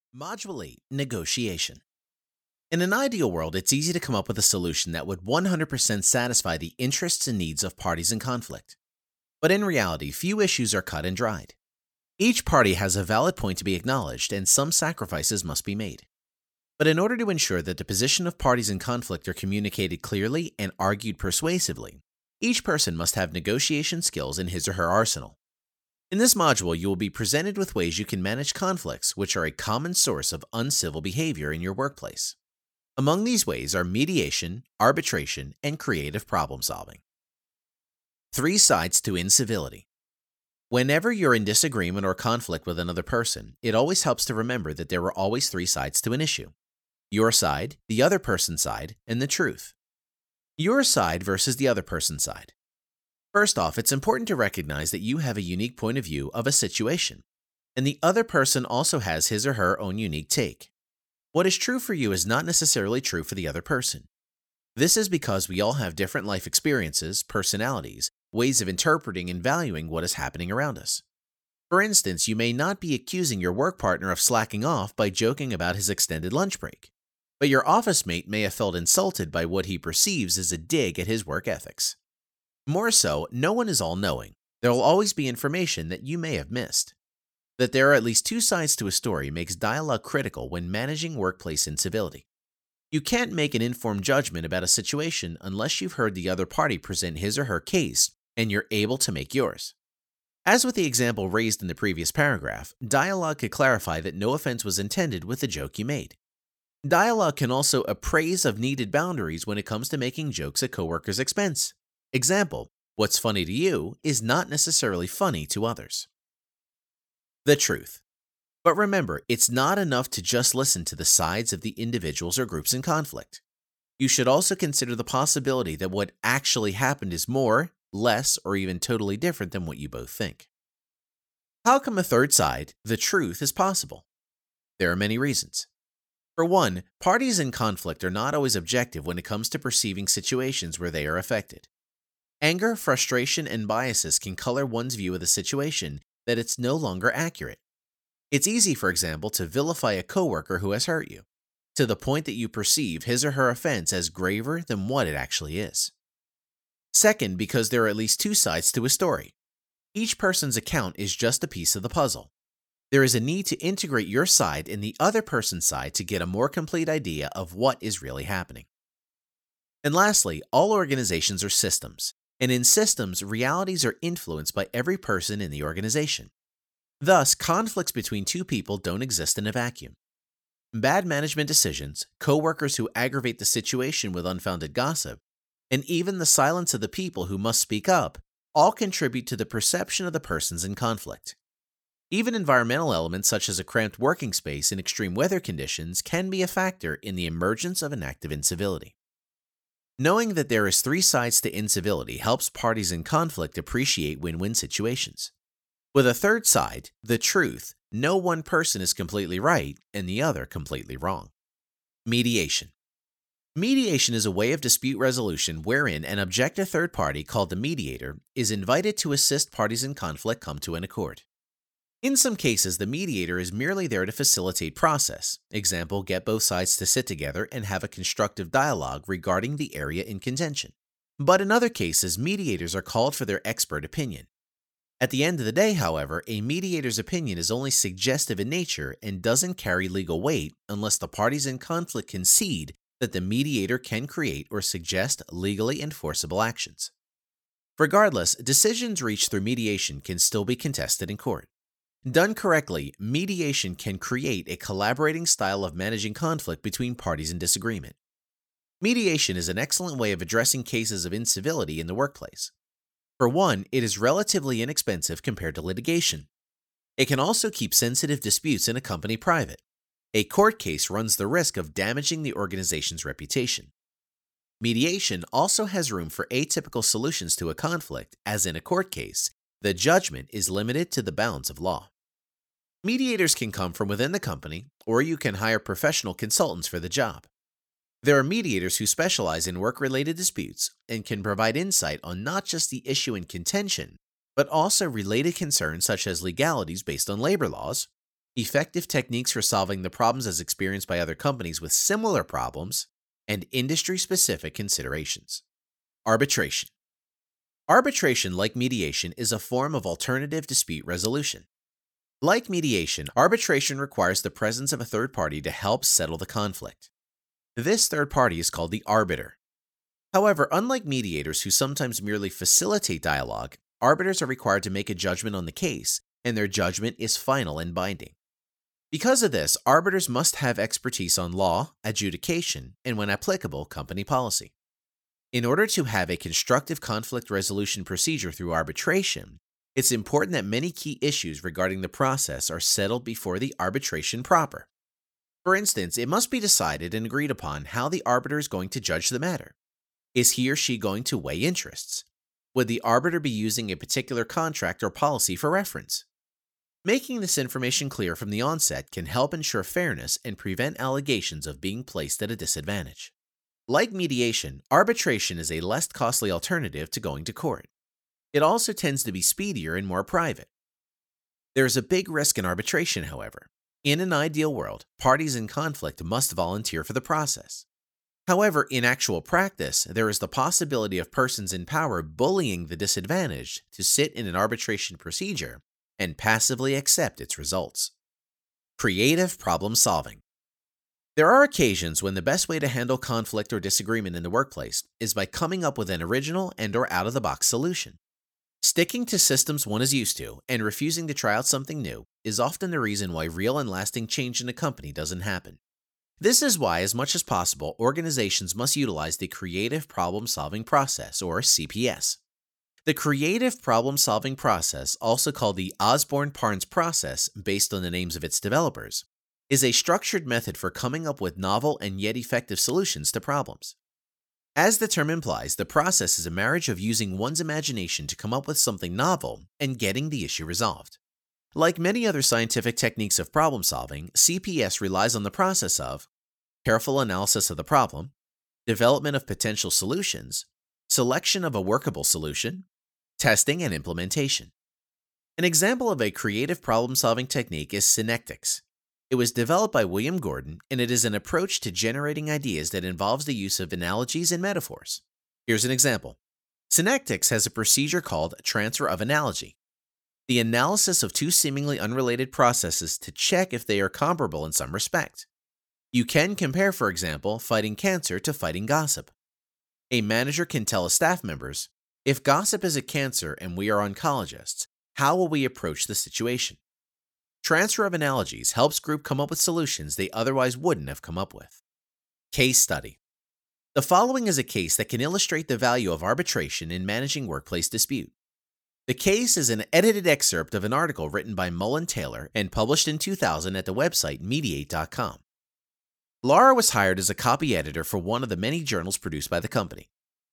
Module 8 Negotiation. In an ideal world, it's easy to come up with a solution that would 100% satisfy the interests and needs of parties in conflict. But in reality, few issues are cut and dried. Each party has a valid point to be acknowledged, and some sacrifices must be made. But in order to ensure that the position of parties in conflict are communicated clearly and argued persuasively, each person must have negotiation skills in his or her arsenal. In this module, you will be presented with ways you can manage conflicts, which are a common source of uncivil behavior in your workplace. Among these ways are mediation, arbitration, and creative problem solving. 3 sides to incivility. Whenever you're in disagreement or conflict with another person, it always helps to remember that there are always 3 sides to an issue: your side, the other person's side, and the truth. Your side versus the other person's side. First off, it's important to recognize that you have a unique point of view of a situation, and the other person also has his or her own unique take. What is true for you is not necessarily true for the other person. This is because we all have different life experiences, personalities, ways of interpreting and valuing what is happening around us. For instance, you may not be accusing your work partner of slacking off by joking about his extended lunch break, but your office mate may have felt insulted by what he perceives as a dig at his work ethics. More so, no one is all-knowing. There will always be information that you may have missed. That there are at least 2 sides to a story makes dialogue critical when managing workplace incivility. You can't make an informed judgment about a situation unless you've heard the other party present his or her case and you're able to make yours. As with the example raised in the previous paragraph, dialogue could clarify that no offense was intended with the joke you made. Dialogue can also appraise of needed boundaries when it comes to making jokes at coworkers' expense. Example: what's funny to you is not necessarily funny to others. The truth. But remember, it's not enough to just listen to the sides of the individuals or groups in conflict. You should also consider the possibility that what actually happened is more, less, or even totally different than what you both think. How come a third side, the truth, is possible? There are many reasons. For one, parties in conflict are not always objective when it comes to perceiving situations where they are affected. Anger, frustration, and biases can color one's view of the situation that it's no longer accurate. It's easy, for example, to vilify a coworker who has hurt you, to the point that you perceive his or her offense as graver than what it actually is. Second, because there are at least 2 sides to a story. Each person's account is just a piece of the puzzle. There is a need to integrate your side and the other person's side to get a more complete idea of what is really happening. And lastly, all organizations are systems. And in systems, realities are influenced by every person in the organization. Thus, conflicts between 2 people don't exist in a vacuum. Bad management decisions, coworkers who aggravate the situation with unfounded gossip, and even the silence of the people who must speak up all contribute to the perception of the persons in conflict. Even environmental elements such as a cramped working space in extreme weather conditions can be a factor in the emergence of an act of incivility. Knowing that there is 3 sides to incivility helps parties in conflict appreciate win-win situations. With a third side, the truth, no one person is completely right and the other completely wrong. Mediation. Mediation is a way of dispute resolution wherein an objective third party called the mediator is invited to assist parties in conflict come to an accord. In some cases, the mediator is merely there to facilitate process. Example, get both sides to sit together and have a constructive dialogue regarding the area in contention. But in other cases, mediators are called for their expert opinion. At the end of the day, however, a mediator's opinion is only suggestive in nature and doesn't carry legal weight unless the parties in conflict concede that the mediator can create or suggest legally enforceable actions. Regardless, decisions reached through mediation can still be contested in court. Done correctly, mediation can create a collaborating style of managing conflict between parties in disagreement. Mediation is an excellent way of addressing cases of incivility in the workplace. For one, it is relatively inexpensive compared to litigation. It can also keep sensitive disputes in a company private. A court case runs the risk of damaging the organization's reputation. Mediation also has room for atypical solutions to a conflict, as in a court case, the judgment is limited to the bounds of law. Mediators can come from within the company, or you can hire professional consultants for the job. There are mediators who specialize in work-related disputes and can provide insight on not just the issue in contention, but also related concerns such as legalities based on labor laws, effective techniques for solving the problems as experienced by other companies with similar problems, and industry-specific considerations. Arbitration. Arbitration, like mediation, is a form of alternative dispute resolution. Like mediation, arbitration requires the presence of a third party to help settle the conflict. This third party is called the arbiter. However, unlike mediators who sometimes merely facilitate dialogue, arbiters are required to make a judgment on the case, and their judgment is final and binding. Because of this, arbiters must have expertise on law, adjudication, and when applicable, company policy. In order to have a constructive conflict resolution procedure through arbitration, it's important that many key issues regarding the process are settled before the arbitration proper. For instance, it must be decided and agreed upon how the arbiter is going to judge the matter. Is he or she going to weigh interests? Would the arbiter be using a particular contract or policy for reference? Making this information clear from the onset can help ensure fairness and prevent allegations of being placed at a disadvantage. Like mediation, arbitration is a less costly alternative to going to court. It also tends to be speedier and more private. There is a big risk in arbitration, however. In an ideal world, parties in conflict must volunteer for the process. However, in actual practice, there is the possibility of persons in power bullying the disadvantaged to sit in an arbitration procedure and passively accept its results. Creative problem solving. There are occasions when the best way to handle conflict or disagreement in the workplace is by coming up with an original and/or out-of-the-box solution. Sticking to systems one is used to and refusing to try out something new is often the reason why real and lasting change in a company doesn't happen. This is why, as much as possible, organizations must utilize the Creative Problem-Solving Process, or CPS. The Creative Problem-Solving Process, also called the Osborne-Parnes process based on the names of its developers, is a structured method for coming up with novel and yet effective solutions to problems. As the term implies, the process is a marriage of using one's imagination to come up with something novel and getting the issue resolved. Like many other scientific techniques of problem solving, CPS relies on the process of careful analysis of the problem, development of potential solutions, selection of a workable solution, testing and implementation. An example of a creative problem-solving technique is synectics. It was developed by William Gordon, and it is an approach to generating ideas that involves the use of analogies and metaphors. Here's an example. Synectics has a procedure called transfer of analogy, the analysis of two seemingly unrelated processes to check if they are comparable in some respect. You can compare, for example, fighting cancer to fighting gossip. A manager can tell his staff members, if gossip is a cancer and we are oncologists, how will we approach the situation? Transfer of analogies helps group come up with solutions they otherwise wouldn't have come up with. Case study. The following is a case that can illustrate the value of arbitration in managing workplace dispute. The case is an edited excerpt of an article written by Mullen Taylor and published in 2000 at the website Mediate.com. Laura was hired as a copy editor for one of the many journals produced by the company.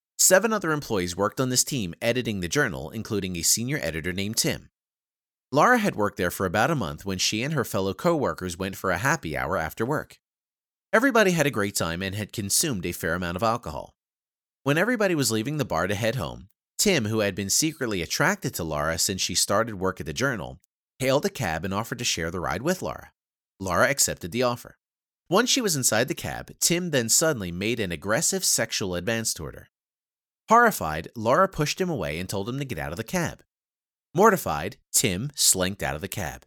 7 other employees worked on this team editing the journal, including a senior editor named Tim. Laura had worked there for about a month when she and her fellow co-workers went for a happy hour after work. Everybody had a great time and had consumed a fair amount of alcohol. When everybody was leaving the bar to head home, Tim, who had been secretly attracted to Laura since she started work at the journal, hailed a cab and offered to share the ride with Laura. Laura accepted the offer. Once she was inside the cab, Tim then suddenly made an aggressive sexual advance toward her. Horrified, Laura pushed him away and told him to get out of the cab. Mortified, Tim slinked out of the cab.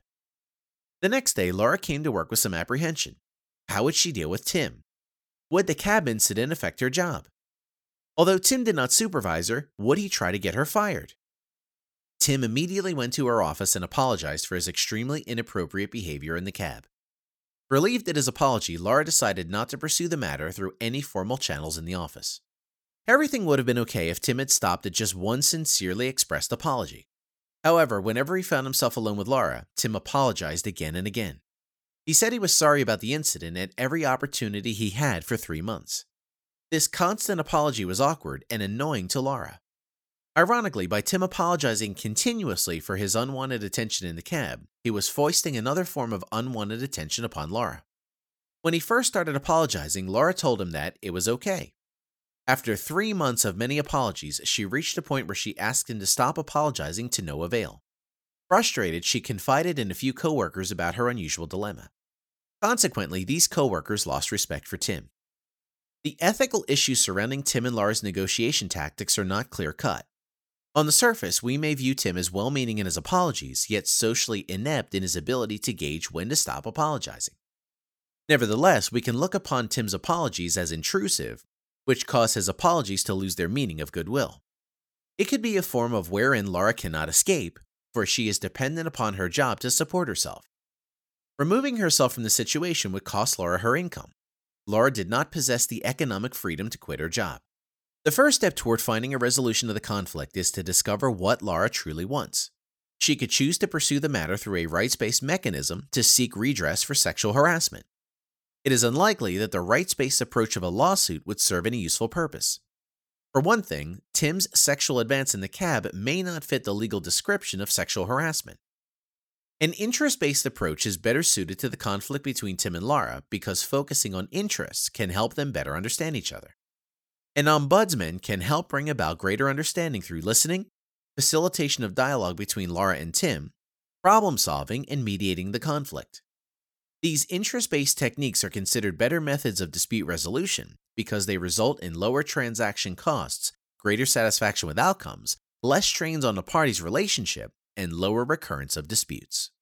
The next day, Laura came to work with some apprehension. How would she deal with Tim? Would the cab incident affect her job? Although Tim did not supervise her, would he try to get her fired? Tim immediately went to her office and apologized for his extremely inappropriate behavior in the cab. Relieved at his apology, Laura decided not to pursue the matter through any formal channels in the office. Everything would have been okay if Tim had stopped at just one sincerely expressed apology. However, whenever he found himself alone with Laura, Tim apologized again and again. He said he was sorry about the incident at every opportunity he had for 3 months. This constant apology was awkward and annoying to Laura. Ironically, by Tim apologizing continuously for his unwanted attention in the cab, he was foisting another form of unwanted attention upon Laura. When he first started apologizing, Laura told him that it was okay. After 3 months of many apologies, she reached a point where she asked him to stop apologizing to no avail. Frustrated, she confided in a few coworkers about her unusual dilemma. Consequently, these coworkers lost respect for Tim. The ethical issues surrounding Tim and Laura's negotiation tactics are not clear-cut. On the surface, we may view Tim as well-meaning in his apologies, yet socially inept in his ability to gauge when to stop apologizing. Nevertheless, we can look upon Tim's apologies as intrusive, which cause his apologies to lose their meaning of goodwill. It could be a form of wherein Laura cannot escape, for she is dependent upon her job to support herself. Removing herself from the situation would cost Laura her income. Laura did not possess the economic freedom to quit her job. The first step toward finding a resolution of the conflict is to discover what Laura truly wants. She could choose to pursue the matter through a rights-based mechanism to seek redress for sexual harassment. It is unlikely that the rights-based approach of a lawsuit would serve any useful purpose. For one thing, Tim's sexual advance in the cab may not fit the legal description of sexual harassment. An interest-based approach is better suited to the conflict between Tim and Laura because focusing on interests can help them better understand each other. An ombudsman can help bring about greater understanding through listening, facilitation of dialogue between Laura and Tim, problem solving, and mediating the conflict. These interest-based techniques are considered better methods of dispute resolution because they result in lower transaction costs, greater satisfaction with outcomes, less strains on the parties' relationship, and lower recurrence of disputes.